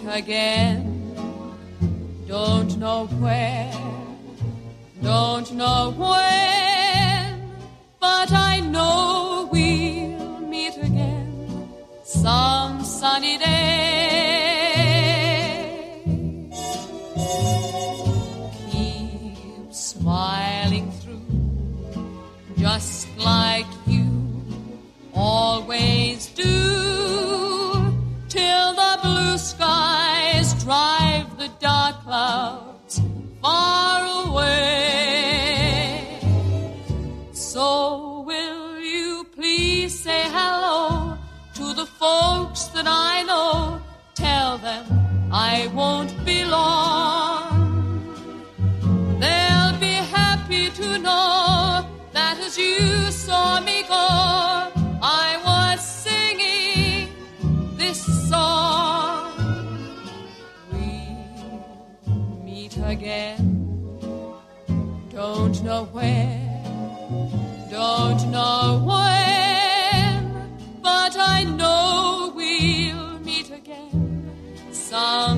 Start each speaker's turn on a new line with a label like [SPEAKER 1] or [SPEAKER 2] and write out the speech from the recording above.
[SPEAKER 1] again. Don't know where, don't know when, but I know we'll meet again some sunny day. Keep smiling through, just like you always do, till the blue skies drive the dark clouds far away. So will you please say hello to the folks that I know? Tell them I won't be long. They'll be happy to know that as you saw me go, I was singing this song. We'll meet again. Don't know where, don't know when, but I know we'll meet again some